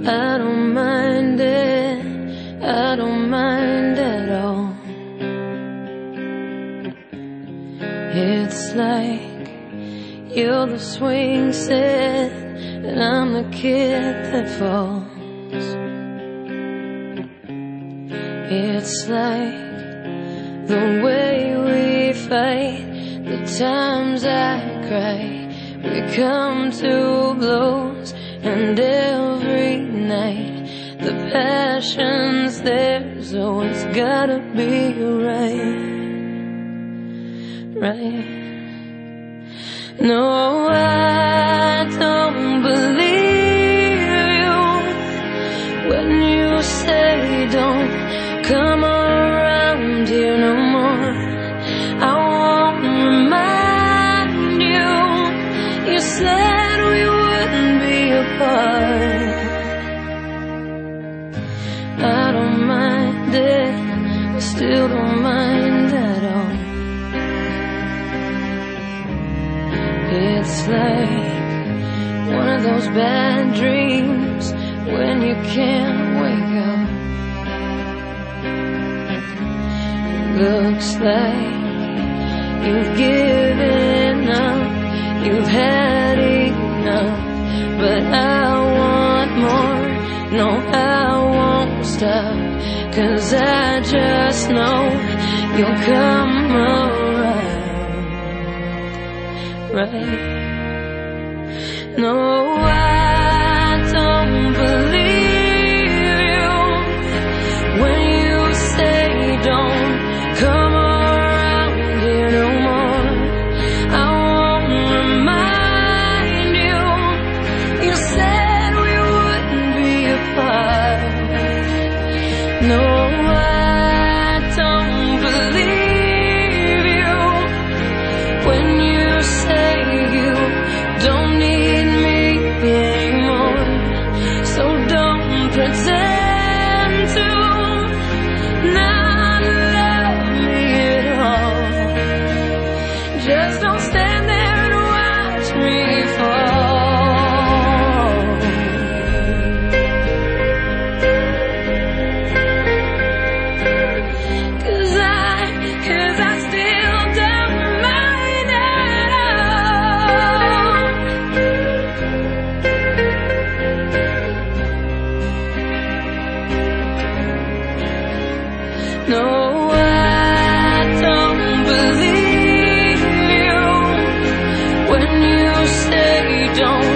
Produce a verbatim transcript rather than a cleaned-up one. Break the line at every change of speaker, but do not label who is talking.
I don't mind it, I don't mind at all. It's like you're the swing set and I'm the kid that falls. It's like the way we fight, the times I cry, we come to blows, and every night the passion's there, so it's gotta be right, right. No, I don't believe you when you say don't come around here no more. I won't remind you, you said we wouldn't be apart. I don't mind it, I still don't mind at all. It's like one of those bad dreams when you can't wake up. Looks like you've given up, you've had enough, but I want more, no I won't stop, 'cause I just know you'll come around, right? No, I don't believe you when you say don't come around here no more. I won't remind you, you said we wouldn't be apart. No, I don't believe you when you say you don't need me anymore. So don't pretend to not love me at all. Just don't stand there and watch me fall. 'Cause I, 'cause I still don't mind at all. No, I don't believe you when you say don't